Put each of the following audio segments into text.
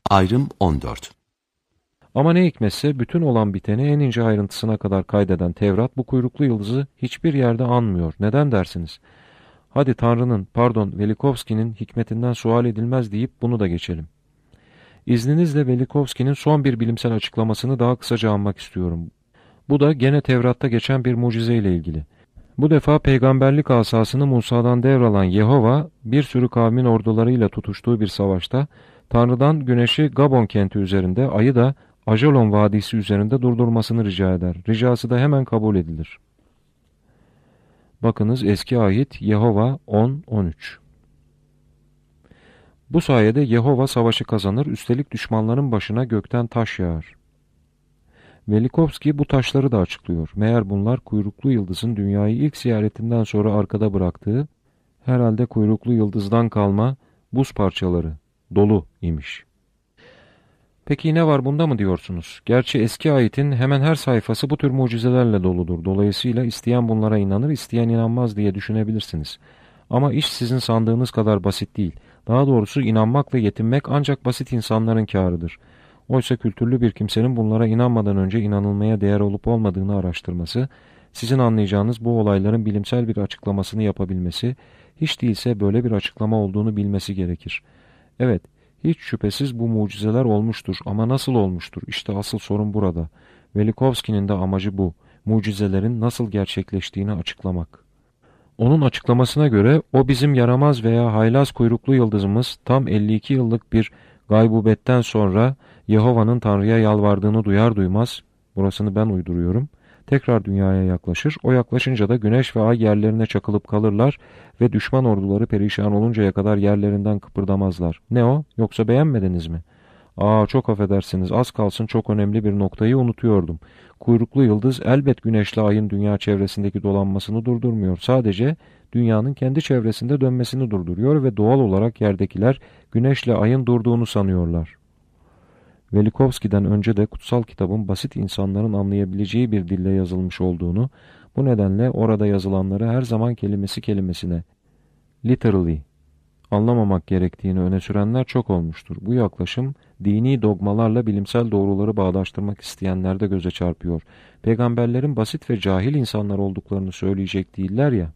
Ayrım 14. Ama ne hikmetse bütün olan biteni en ince ayrıntısına kadar kaydeden Tevrat bu kuyruklu yıldızı hiçbir yerde anmıyor. Neden dersiniz? Hadi Tanrı'nın, Velikovski'nin hikmetinden sual edilmez deyip bunu da geçelim. İzninizle Velikovski'nin son bir bilimsel açıklamasını daha kısaca anmak istiyorum. Bu da gene Tevrat'ta geçen bir mucizeyle ilgili. Bu defa peygamberlik asasını Musa'dan devralan Yehova, bir sürü kavmin ordularıyla tutuştuğu bir savaşta, Tanrı'dan güneşi Gabon kenti üzerinde, ayı da Ajalon Vadisi üzerinde durdurmasını rica eder. Ricası da hemen kabul edilir. Bakınız eski ayet Yehova 10-13. Bu sayede Yehova savaşı kazanır, üstelik düşmanların başına gökten taş yağar. Velikovski bu taşları da açıklıyor. Meğer bunlar kuyruklu yıldızın dünyayı ilk ziyaretinden sonra arkada bıraktığı, herhalde kuyruklu yıldızdan kalma buz parçaları, dolu imiş. Peki ne var bunda mı diyorsunuz? Gerçi eski ayetin hemen her sayfası bu tür mucizelerle doludur. Dolayısıyla isteyen bunlara inanır, isteyen inanmaz diye düşünebilirsiniz. Ama iş sizin sandığınız kadar basit değil. Daha doğrusu inanmakla yetinmek ancak basit insanların kârıdır. Oysa kültürlü bir kimsenin bunlara inanmadan önce inanılmaya değer olup olmadığını araştırması, sizin anlayacağınız bu olayların bilimsel bir açıklamasını yapabilmesi, hiç değilse böyle bir açıklama olduğunu bilmesi gerekir. Evet, hiç şüphesiz bu mucizeler olmuştur ama nasıl olmuştur? İşte asıl sorun burada. Velikovski'nin de amacı bu, mucizelerin nasıl gerçekleştiğini açıklamak. Onun açıklamasına göre o bizim yaramaz veya haylaz kuyruklu yıldızımız tam 52 yıllık bir gaybubetten sonra Yehova'nın Tanrı'ya yalvardığını duyar duymaz, burasını ben uyduruyorum, tekrar dünyaya yaklaşır. O yaklaşınca da güneş ve ay yerlerine çakılıp kalırlar ve düşman orduları perişan oluncaya kadar yerlerinden kıpırdamazlar. Ne o? Yoksa beğenmediniz mi? Çok affedersiniz, az kalsın çok önemli bir noktayı unutuyordum. Kuyruklu yıldız elbet güneşle ayın dünya çevresindeki dolanmasını durdurmuyor. Sadece dünyanın kendi çevresinde dönmesini durduruyor ve doğal olarak yerdekiler güneşle ayın durduğunu sanıyorlar. Velikovski'den önce de kutsal kitabın basit insanların anlayabileceği bir dille yazılmış olduğunu, bu nedenle orada yazılanları her zaman kelimesi kelimesine, literally, anlamamak gerektiğini öne sürenler çok olmuştur. Bu yaklaşım, dini dogmalarla bilimsel doğruları bağdaştırmak isteyenlerde göze çarpıyor. Peygamberlerin basit ve cahil insanlar olduklarını söyleyecek değiller ya.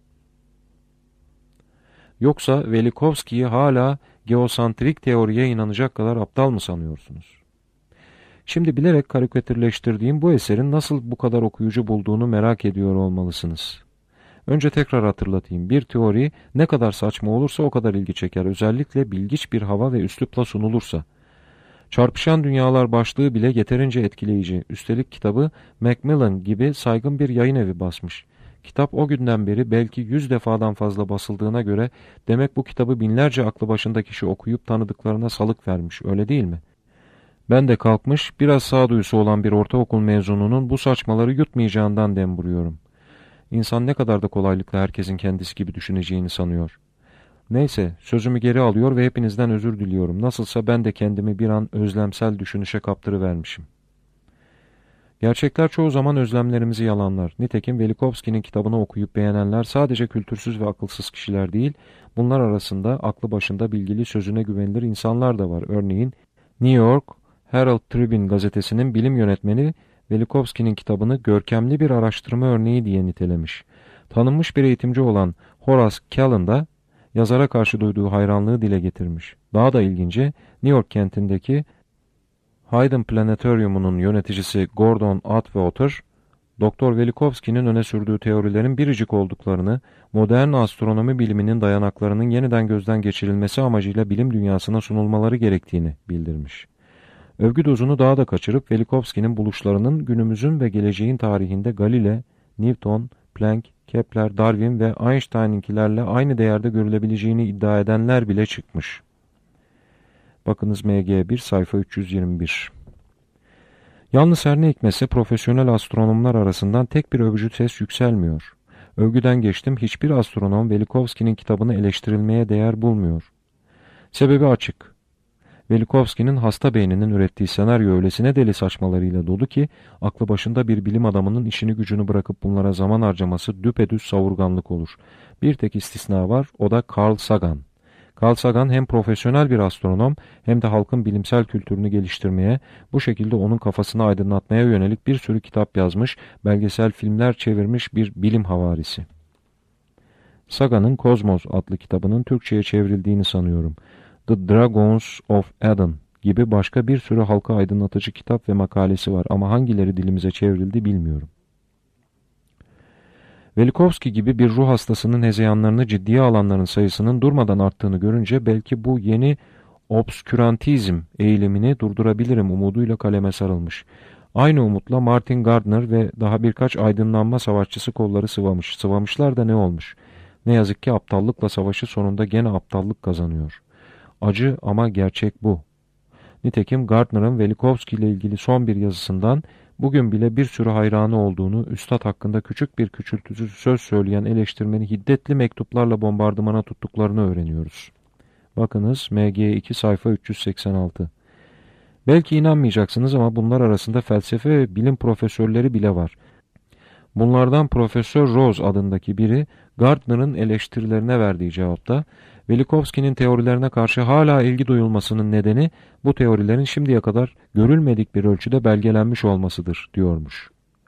Yoksa Velikovski'yi hala geosantrik teoriye inanacak kadar aptal mı sanıyorsunuz? Şimdi bilerek karikatürleştirdiğim bu eserin nasıl bu kadar okuyucu bulduğunu merak ediyor olmalısınız. Önce tekrar hatırlatayım. Bir teori ne kadar saçma olursa o kadar ilgi çeker. Özellikle bilgiç bir hava ve üslupla sunulursa. Çarpışan Dünyalar başlığı bile yeterince etkileyici. Üstelik kitabı Macmillan gibi saygın bir yayın evi basmış. Kitap o günden beri belki 100 defadan fazla basıldığına göre demek bu kitabı binlerce aklı başında kişi okuyup tanıdıklarına salık vermiş, öyle değil mi? Ben de kalkmış, biraz sağduyusu olan bir ortaokul mezununun bu saçmaları yutmayacağından dem vuruyorum. İnsan ne kadar da kolaylıkla herkesin kendisi gibi düşüneceğini sanıyor. Neyse, sözümü geri alıyor ve hepinizden özür diliyorum. Nasılsa ben de kendimi bir an özlemsel düşünüşe kaptırıvermişim. Gerçekler çoğu zaman özlemlerimizi yalanlar. Nitekim Velikovski'nin kitabını okuyup beğenenler sadece kültürsüz ve akılsız kişiler değil, bunlar arasında aklı başında bilgili, sözüne güvenilir insanlar da var. Örneğin New York Herald Tribune gazetesinin bilim yönetmeni Velikovski'nin kitabını görkemli bir araştırma örneği diye nitelemiş. Tanınmış bir eğitimci olan Horace Callan da yazara karşı duyduğu hayranlığı dile getirmiş. Daha da ilginci, New York kentindeki Hayden Planetarium'unun yöneticisi Gordon Atwater, Doktor Velikovski'nin öne sürdüğü teorilerin biricik olduklarını, modern astronomi biliminin dayanaklarının yeniden gözden geçirilmesi amacıyla bilim dünyasına sunulmaları gerektiğini bildirmiş. Övgü dozunu daha da kaçırıp Velikovski'nin buluşlarının günümüzün ve geleceğin tarihinde Galile, Newton, Planck, Kepler, Darwin ve Einstein'inkilerle aynı değerde görülebileceğini iddia edenler bile çıkmış. Bakınız MG1 sayfa 321. Yalnız her ne hikmetse profesyonel astronomlar arasından tek bir övücü ses yükselmiyor. Övgüden geçtim, hiçbir astronom Velikovski'nin kitabını eleştirilmeye değer bulmuyor. Sebebi açık. Velikovski'nin hasta beyninin ürettiği senaryo öylesine deli saçmalarıyla dolu ki, aklı başında bir bilim adamının işini gücünü bırakıp bunlara zaman harcaması düpedüz savurganlık olur. Bir tek istisna var, o da Carl Sagan. Carl Sagan hem profesyonel bir astronom hem de halkın bilimsel kültürünü geliştirmeye, bu şekilde onun kafasını aydınlatmaya yönelik bir sürü kitap yazmış, belgesel filmler çevirmiş bir bilim havarisi. Sagan'ın Kozmos adlı kitabının Türkçe'ye çevrildiğini sanıyorum. The Dragons of Eden gibi başka bir sürü halka aydınlatıcı kitap ve makalesi var ama hangileri dilimize çevrildi bilmiyorum. Velikovski gibi bir ruh hastasının hezeyanlarını ciddiye alanların sayısının durmadan arttığını görünce belki bu yeni obskürantizm eğilimini durdurabilirim umuduyla kaleme sarılmış. Aynı umutla Martin Gardner ve daha birkaç aydınlanma savaşçısı kolları sıvamış. Sıvamışlar da ne olmuş? Ne yazık ki aptallıkla savaşı sonunda gene aptallık kazanıyor. Acı ama gerçek bu. Nitekim Gardner'ın Velikovski ile ilgili son bir yazısından bugün bile bir sürü hayranı olduğunu, üstad hakkında küçük bir küçültücü söz söyleyen eleştirmeni hiddetli mektuplarla bombardımana tuttuklarını öğreniyoruz. Bakınız MG2 sayfa 386. Belki inanmayacaksınız ama bunlar arasında felsefe ve bilim profesörleri bile var. Bunlardan Profesör Rose adındaki biri Gardner'ın eleştirilerine verdiği cevapta Velikovski'nin teorilerine karşı hala ilgi duyulmasının nedeni bu teorilerin şimdiye kadar görülmedik bir ölçüde belgelenmiş olmasıdır diyormuş.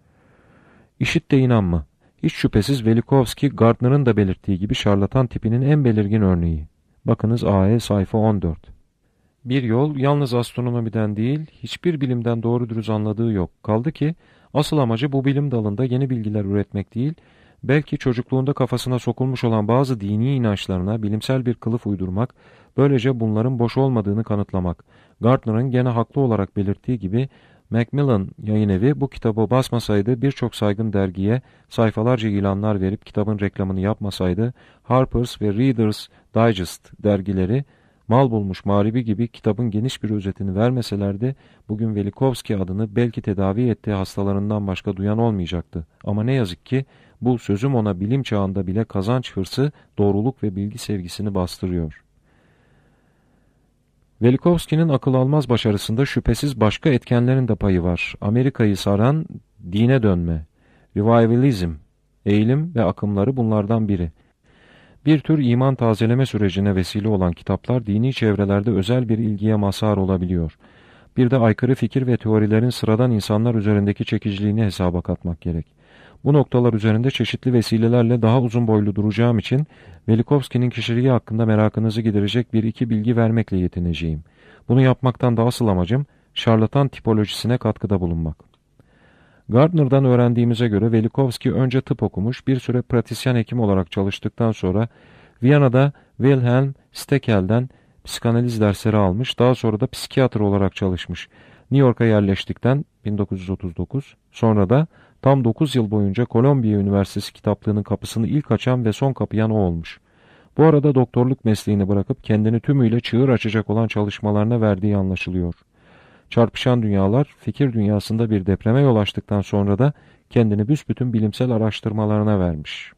İşit de inanma. Hiç şüphesiz Velikovski Gardner'ın da belirttiği gibi şarlatan tipinin en belirgin örneği. Bakınız AE sayfa 14. Bir yol yalnız astronomiden değil, hiçbir bilimden doğru dürüst anladığı yok. Kaldı ki asıl amacı bu bilim dalında yeni bilgiler üretmek değil, belki çocukluğunda kafasına sokulmuş olan bazı dini inançlarına bilimsel bir kılıf uydurmak, böylece bunların boş olmadığını kanıtlamak. Gardner'ın gene haklı olarak belirttiği gibi, Macmillan Yayınevi bu kitabı basmasaydı birçok saygın dergiye sayfalarca ilanlar verip kitabın reklamını yapmasaydı, Harper's ve Reader's Digest dergileri mal bulmuş mağribi gibi kitabın geniş bir özetini vermeselerdi, bugün Velikovski adını belki tedavi ettiği hastalarından başka duyan olmayacaktı. Ama ne yazık ki bu sözüm ona bilim çağında bile kazanç hırsı, doğruluk ve bilgi sevgisini bastırıyor. Velikovski'nin akıl almaz başarısında şüphesiz başka etkenlerin de payı var. Amerika'yı saran dine dönme, revivalizm, eğilim ve akımları bunlardan biri. Bir tür iman tazeleme sürecine vesile olan kitaplar dini çevrelerde özel bir ilgiye mazhar olabiliyor. Bir de aykırı fikir ve teorilerin sıradan insanlar üzerindeki çekiciliğini hesaba katmak gerek. Bu noktalar üzerinde çeşitli vesilelerle daha uzun boylu duracağım için Velikovski'nin kişiliği hakkında merakınızı giderecek bir iki bilgi vermekle yetineceğim. Bunu yapmaktan da asıl amacım şarlatan tipolojisine katkıda bulunmak. Gardner'dan öğrendiğimize göre Velikovski önce tıp okumuş, bir süre pratisyen hekim olarak çalıştıktan sonra Viyana'da Wilhelm Stekel'den psikanaliz dersleri almış, daha sonra da psikiyatr olarak çalışmış. New York'a yerleştikten 1939, sonra da tam 9 yıl boyunca Kolombiya Üniversitesi kitaplığının kapısını ilk açan ve son kapayan o olmuş. Bu arada doktorluk mesleğini bırakıp kendini tümüyle çığır açacak olan çalışmalarına verdiği anlaşılıyor. Çarpışan dünyalar, fikir dünyasında bir depreme yol açtıktan sonra da kendini büsbütün bilimsel araştırmalarına vermiş.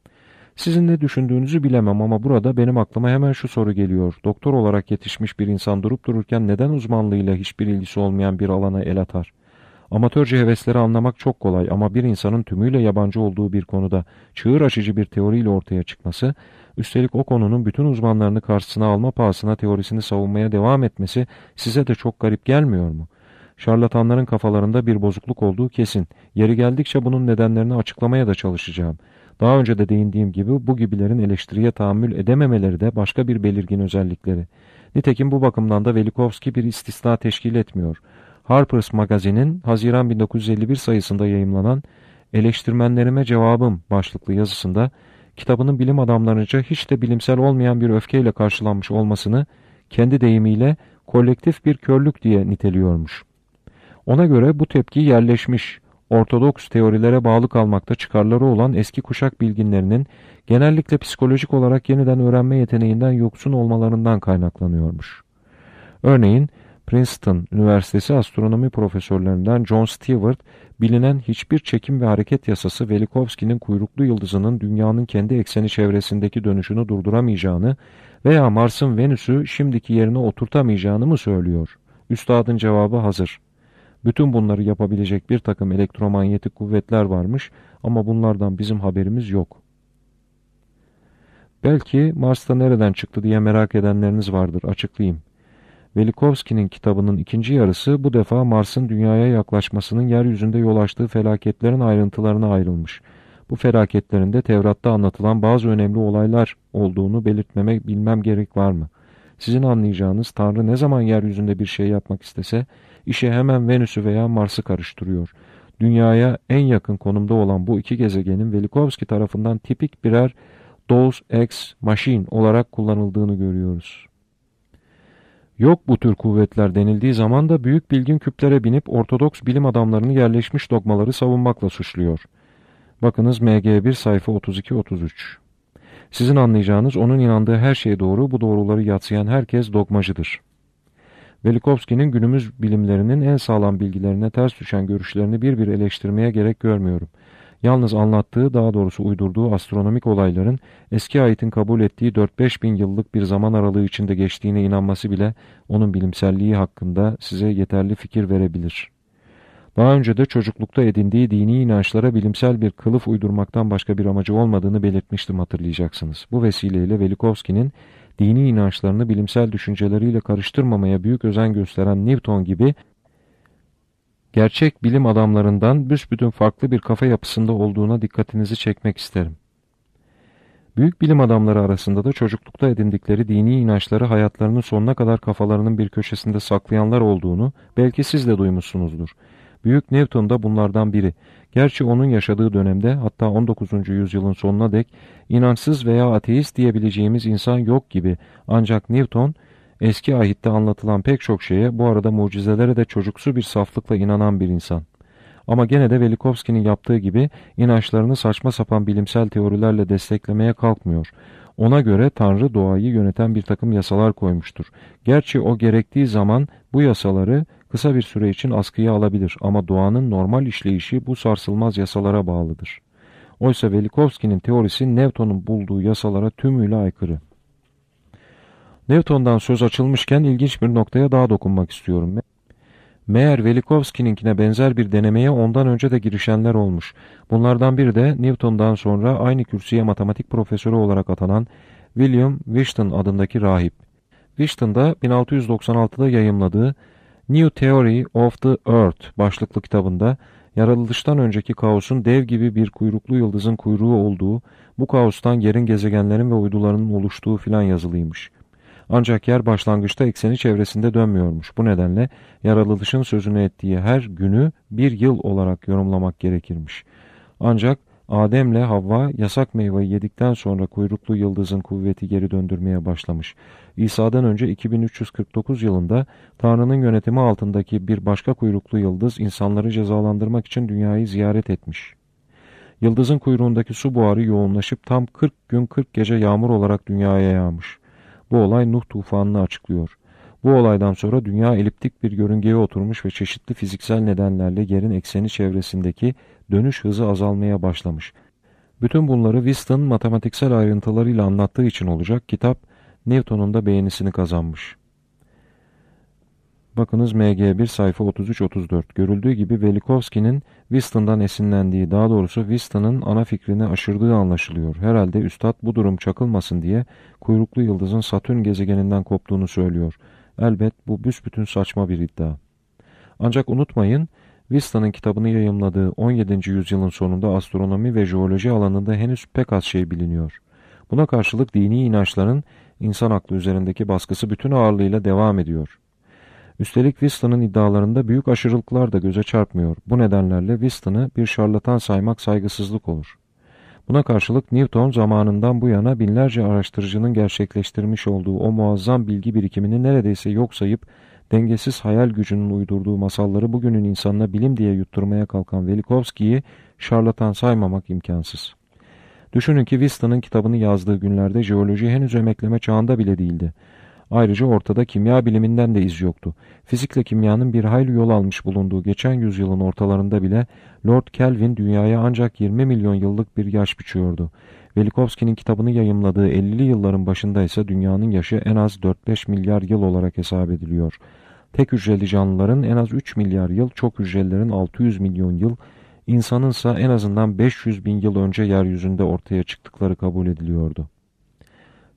Sizin ne düşündüğünüzü bilemem ama burada benim aklıma hemen şu soru geliyor. Doktor olarak yetişmiş bir insan durup dururken neden uzmanlığıyla hiçbir ilgisi olmayan bir alana el atar? Amatörce hevesleri anlamak çok kolay ama bir insanın tümüyle yabancı olduğu bir konuda çığır açıcı bir teoriyle ortaya çıkması, üstelik o konunun bütün uzmanlarını karşısına alma pahasına teorisini savunmaya devam etmesi size de çok garip gelmiyor mu? Şarlatanların kafalarında bir bozukluk olduğu kesin. Yeri geldikçe bunun nedenlerini açıklamaya da çalışacağım. Daha önce de değindiğim gibi bu gibilerin eleştiriye tahammül edememeleri de başka bir belirgin özellikleri. Nitekim bu bakımdan da Velikovski bir istisna teşkil etmiyor. Harper's Magazine'in Haziran 1951 sayısında yayımlanan "Eleştirmenlerime Cevabım" başlıklı yazısında kitabının bilim adamlarınca hiç de bilimsel olmayan bir öfkeyle karşılanmış olmasını kendi deyimiyle kolektif bir körlük diye niteliyormuş. Ona göre bu tepki yerleşmiş, ortodoks teorilere bağlı kalmakta çıkarları olan eski kuşak bilginlerinin genellikle psikolojik olarak yeniden öğrenme yeteneğinden yoksun olmalarından kaynaklanıyormuş. Örneğin Princeton Üniversitesi astronomi profesörlerinden John Stewart, bilinen hiçbir çekim ve hareket yasası Velikovski'nin kuyruklu yıldızının dünyanın kendi ekseni çevresindeki dönüşünü durduramayacağını veya Mars'ın Venüs'ü şimdiki yerine oturtamayacağını mı söylüyor? Üstadın cevabı hazır. Bütün bunları yapabilecek bir takım elektromanyetik kuvvetler varmış ama bunlardan bizim haberimiz yok. Belki Mars'ta nereden çıktı diye merak edenleriniz vardır. Açıklayayım. Velikovski'nin kitabının ikinci yarısı bu defa Mars'ın Dünya'ya yaklaşmasının yeryüzünde yol açtığı felaketlerin ayrıntılarına ayrılmış. Bu felaketlerin de Tevrat'ta anlatılan bazı önemli olaylar olduğunu bilmem gerek var mı? Sizin anlayacağınız Tanrı ne zaman yeryüzünde bir şey yapmak istese, işe hemen Venüs'ü veya Mars'ı karıştırıyor. Dünyaya en yakın konumda olan bu iki gezegenin Velikovski tarafından tipik birer Deus Ex Machina olarak kullanıldığını görüyoruz. Yok bu tür kuvvetler denildiği zaman da büyük bilgin küplere binip Ortodoks bilim adamlarını yerleşmiş dogmaları savunmakla suçluyor. Bakınız MG1 sayfa 32-33. Sizin anlayacağınız onun inandığı her şey doğru, bu doğruları yadsıyan herkes dogmacıdır. Velikovski'nin günümüz bilimlerinin en sağlam bilgilerine ters düşen görüşlerini bir bir eleştirmeye gerek görmüyorum. Yalnız anlattığı, daha doğrusu uydurduğu astronomik olayların eski ayetin kabul ettiği 4-5 bin yıllık bir zaman aralığı içinde geçtiğine inanması bile onun bilimselliği hakkında size yeterli fikir verebilir. Daha önce de çocuklukta edindiği dini inançlara bilimsel bir kılıf uydurmaktan başka bir amacı olmadığını belirtmiştim, hatırlayacaksınız. Bu vesileyle Velikovski'nin dini inançlarını bilimsel düşünceleriyle karıştırmamaya büyük özen gösteren Newton gibi gerçek bilim adamlarından büsbütün farklı bir kafa yapısında olduğuna dikkatinizi çekmek isterim. Büyük bilim adamları arasında da çocuklukta edindikleri dini inançları hayatlarının sonuna kadar kafalarının bir köşesinde saklayanlar olduğunu belki siz de duymuşsunuzdur. Büyük Newton da bunlardan biri. Gerçi onun yaşadığı dönemde, hatta 19. yüzyılın sonuna dek inançsız veya ateist diyebileceğimiz insan yok gibi, ancak Newton eski ahitte anlatılan pek çok şeye, bu arada mucizelere de çocuksu bir saflıkla inanan bir insan. Ama gene de Velikovski'nin yaptığı gibi inançlarını saçma sapan bilimsel teorilerle desteklemeye kalkmıyor. Ona göre Tanrı doğayı yöneten bir takım yasalar koymuştur. Gerçi o gerektiği zaman bu yasaları kısa bir süre için askıya alabilir ama doğanın normal işleyişi bu sarsılmaz yasalara bağlıdır. Oysa Velikovski'nin teorisi Newton'un bulduğu yasalara tümüyle aykırı. Newton'dan söz açılmışken ilginç bir noktaya daha dokunmak istiyorum. Meğer Velikovski'ninkine benzer bir denemeye ondan önce de girişenler olmuş. Bunlardan biri de Newton'dan sonra aynı kürsüye matematik profesörü olarak atanan William Whiston adındaki rahip. Whiston da 1696'da yayımladığı New Theory of the Earth başlıklı kitabında yaratılıştan önceki kaosun dev gibi bir kuyruklu yıldızın kuyruğu olduğu, bu kaostan yerin, gezegenlerin ve uydularının oluştuğu filan yazılıymış. Ancak yer başlangıçta ekseni çevresinde dönmüyormuş. Bu nedenle yaratılışın sözünü ettiği her günü bir yıl olarak yorumlamak gerekirmiş. Ancak Adem'le Havva yasak meyveyi yedikten sonra kuyruklu yıldızın kuvveti geri döndürmeye başlamış. İsa'dan önce 2349 yılında Tanrı'nın yönetimi altındaki bir başka kuyruklu yıldız insanları cezalandırmak için dünyayı ziyaret etmiş. Yıldızın kuyruğundaki su buharı yoğunlaşıp tam 40 gün 40 gece yağmur olarak dünyaya yağmış. Bu olay Nuh tufanını açıklıyor. Bu olaydan sonra dünya eliptik bir yörüngeye oturmuş ve çeşitli fiziksel nedenlerle yerin ekseni çevresindeki dönüş hızı azalmaya başlamış. Bütün bunları Whiston matematiksel ayrıntılarıyla anlattığı için olacak, kitap Newton'un da beğenisini kazanmış. Bakınız MG1 sayfa 33-34. Görüldüğü gibi Velikovski'nin Whiston'dan esinlendiği, daha doğrusu Whiston'ın ana fikrini aşırdığı anlaşılıyor. Herhalde üstad bu durum çakılmasın diye kuyruklu yıldızın Satürn gezegeninden koptuğunu söylüyor. Elbet bu büsbütün saçma bir iddia. Ancak unutmayın, Whiston'ın kitabını yayımladığı 17. yüzyılın sonunda astronomi ve jeoloji alanında henüz pek az şey biliniyor. Buna karşılık dini inançların insan aklı üzerindeki baskısı bütün ağırlığıyla devam ediyor. Üstelik Whiston'ın iddialarında büyük aşırılıklar da göze çarpmıyor. Bu nedenlerle Whiston'ı bir şarlatan saymak saygısızlık olur. Buna karşılık Newton zamanından bu yana binlerce araştırıcının gerçekleştirmiş olduğu o muazzam bilgi birikimini neredeyse yok sayıp dengesiz hayal gücünün uydurduğu masalları bugünün insanına bilim diye yutturmaya kalkan Velikovski'yi şarlatan saymamak imkansız. Düşünün ki Whiston'ın kitabını yazdığı günlerde jeoloji henüz emekleme çağında bile değildi. Ayrıca ortada kimya biliminden de iz yoktu. Fizikle kimyanın bir hayli yol almış bulunduğu geçen yüzyılın ortalarında bile Lord Kelvin dünyaya ancak 20 milyon yıllık bir yaş biçiyordu. Velikovski'nin kitabını yayımladığı 50'li yılların başında ise dünyanın yaşı en az 4-5 milyar yıl olarak hesap ediliyor. Tek hücreli canlıların en az 3 milyar yıl, çok hücrelilerin 600 milyon yıl, insanınsa en azından 500 bin yıl önce yeryüzünde ortaya çıktıkları kabul ediliyordu.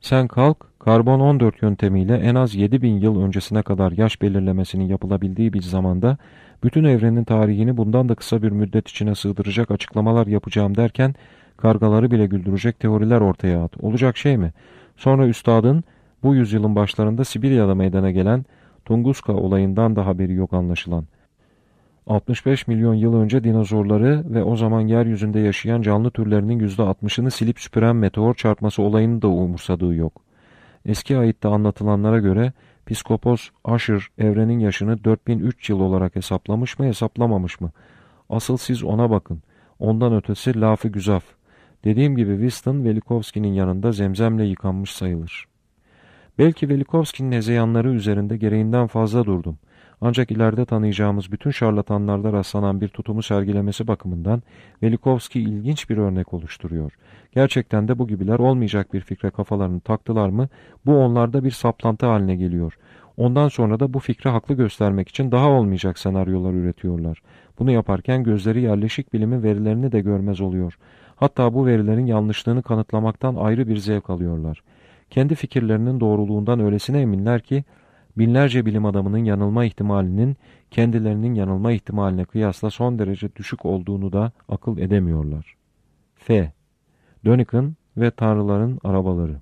Sen kalk, karbon 14 yöntemiyle en az 7.000 yıl öncesine kadar yaş belirlemesinin yapılabildiği bir zamanda bütün evrenin tarihini bundan da kısa bir müddet içine sığdıracak açıklamalar yapacağım derken kargaları bile güldürecek teoriler ortaya at. Olacak şey mi? Sonra üstadın bu yüzyılın başlarında Sibirya'da meydana gelen Tunguska olayından da haberi yok anlaşılan. 65 milyon yıl önce dinozorları ve o zaman yeryüzünde yaşayan canlı türlerinin %60'ını silip süpüren meteor çarpması olayını da umursadığı yok. Eski ayette anlatılanlara göre Piskopos Aşır evrenin yaşını 4003 yıl olarak hesaplamış mı hesaplamamış mı? Asıl siz ona bakın. Ondan ötesi lafı güzaf. Dediğim gibi Whiston Velikovski'nin yanında zemzemle yıkanmış sayılır. Belki Velikovski'nin hezeyanları üzerinde gereğinden fazla durdum. Ancak ileride tanıyacağımız bütün şarlatanlarda rastlanan bir tutumu sergilemesi bakımından Velikovski ilginç bir örnek oluşturuyor. Gerçekten de bu gibiler olmayacak bir fikre kafalarını taktılar mı, bu onlarda bir saplantı haline geliyor. Ondan sonra da bu fikri haklı göstermek için daha olmayacak senaryolar üretiyorlar. Bunu yaparken gözleri yerleşik bilimin verilerini de görmez oluyor. Hatta bu verilerin yanlışlığını kanıtlamaktan ayrı bir zevk alıyorlar. Kendi fikirlerinin doğruluğundan öylesine eminler ki, binlerce bilim adamının yanılma ihtimalinin kendilerinin yanılma ihtimaline kıyasla son derece düşük olduğunu da akıl edemiyorlar. F. Dönük'ün ve Tanrıların Arabaları.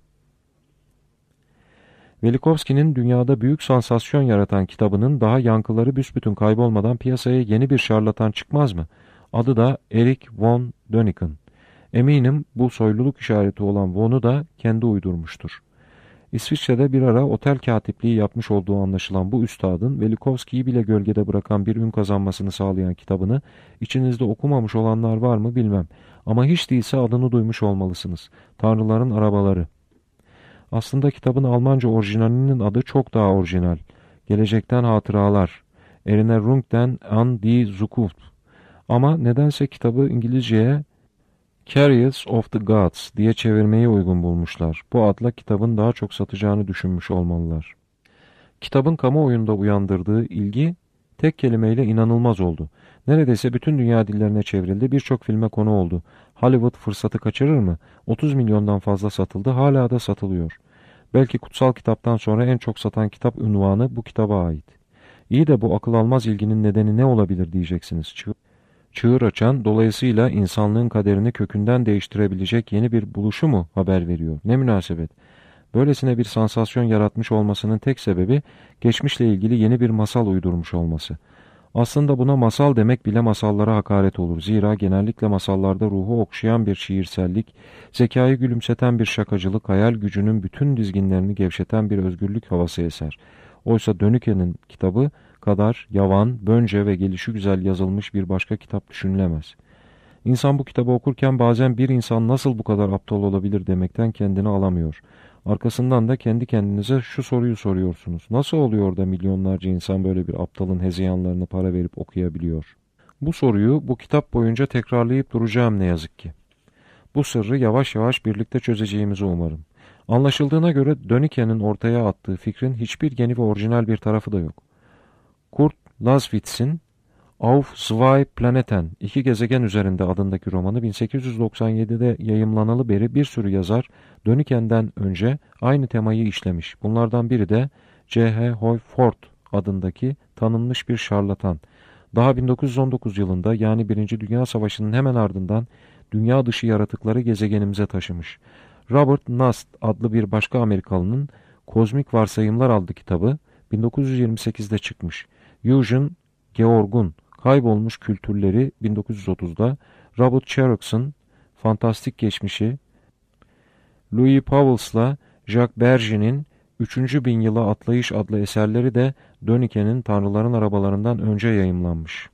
Velikovski'nin dünyada büyük sansasyon yaratan kitabının daha yankıları büsbütün kaybolmadan piyasaya yeni bir şarlatan çıkmaz mı? Adı da Erik von Däniken. Eminim bu soyluluk işareti olan Von'u da kendi uydurmuştur. İsviçre'de bir ara otel katipliği yapmış olduğu anlaşılan bu üstadın Velikovski'yi bile gölgede bırakan bir ün kazanmasını sağlayan kitabını içinizde okumamış olanlar var mı bilmem. Ama hiç değilse adını duymuş olmalısınız. Tanrıların Arabaları. Aslında kitabın Almanca orijinalinin adı çok daha orijinal. Gelecekten Hatıralar. Erinnerungden an die Zukunft. Ama nedense kitabı İngilizceye Chariots of the Gods diye çevirmeyi uygun bulmuşlar. Bu adla kitabın daha çok satacağını düşünmüş olmalılar. Kitabın kamuoyunda uyandırdığı ilgi tek kelimeyle inanılmaz oldu. Neredeyse bütün dünya dillerine çevrildi, birçok filme konu oldu. Hollywood fırsatı kaçırır mı? 30 milyondan fazla satıldı, hala da satılıyor. Belki kutsal kitaptan sonra en çok satan kitap unvanı bu kitaba ait. İyi de bu akıl almaz ilginin nedeni ne olabilir diyeceksiniz. Çığır açan, dolayısıyla insanlığın kaderini kökünden değiştirebilecek yeni bir buluşu mu haber veriyor? Ne münasebet. Böylesine bir sansasyon yaratmış olmasının tek sebebi geçmişle ilgili yeni bir masal uydurmuş olması. Aslında buna masal demek bile masallara hakaret olur. Zira genellikle masallarda ruhu okşayan bir şiirsellik, zekayı gülümseten bir şakacılık, hayal gücünün bütün dizginlerini gevşeten bir özgürlük havası eser. Oysa Dönüken'in kitabı kadar yavan, bönce ve gelişigüzel yazılmış bir başka kitap düşünülemez. İnsan bu kitabı okurken bazen bir insan nasıl bu kadar aptal olabilir demekten kendini alamıyor. Arkasından da kendi kendinize şu soruyu soruyorsunuz. Nasıl oluyor da milyonlarca insan böyle bir aptalın hezeyanlarını para verip okuyabiliyor? Bu soruyu bu kitap boyunca tekrarlayıp duracağım ne yazık ki. Bu sırrı yavaş yavaş birlikte çözeceğimizi umarım. Anlaşıldığına göre Dönüken'in ortaya attığı fikrin hiçbir yeni ve orijinal bir tarafı da yok. Kurt Laßwitz'in Auf zwei Planeten, İki Gezegen Üzerinde adındaki romanı 1897'de yayımlanalı beri bir sürü yazar Dönüken'den önce aynı temayı işlemiş. Bunlardan biri de C.H. Hoy Ford adındaki tanınmış bir şarlatan. Daha 1919 yılında yani Birinci Dünya Savaşı'nın hemen ardından dünya dışı yaratıkları gezegenimize taşımış. Robert Nast adlı bir başka Amerikalının Kozmik Varsayımlar adlı kitabı 1928'de çıkmış. Eugene Georg'un Kaybolmuş Kültürleri 1930'da, Robert Cherok's'ın Fantastik Geçmişi, Louis Powells'la Jacques Berger'in 3. Bin Yıla Atlayış adlı eserleri de Dönüken'in Tanrıların Arabalarından önce yayımlanmış.